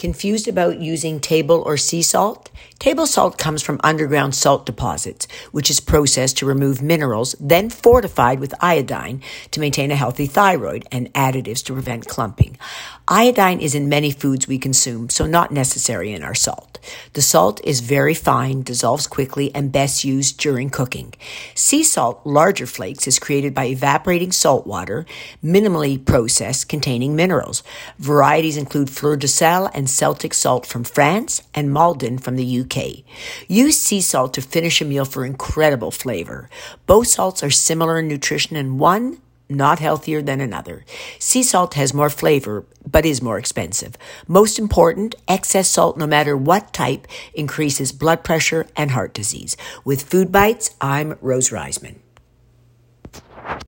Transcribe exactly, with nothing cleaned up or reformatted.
Confused about using table or sea salt? Table salt comes from underground salt deposits, which is processed to remove minerals, then fortified with iodine to maintain a healthy thyroid and additives to prevent clumping. Iodine is in many foods we consume, so not necessary in our salt. The salt is very fine, dissolves quickly, and best used during cooking. Sea salt, larger flakes, is created by evaporating salt water, minimally processed, containing minerals. Varieties include Fleur de Sel and Celtic salt from France and Maldon from the U K. Use sea salt to finish a meal for incredible flavor. Both salts are similar in nutrition and one not healthier than another. Sea salt has more flavor, but is more expensive. Most important, excess salt, no matter what type, increases blood pressure and heart disease. With Food Bites, I'm Rose Reisman.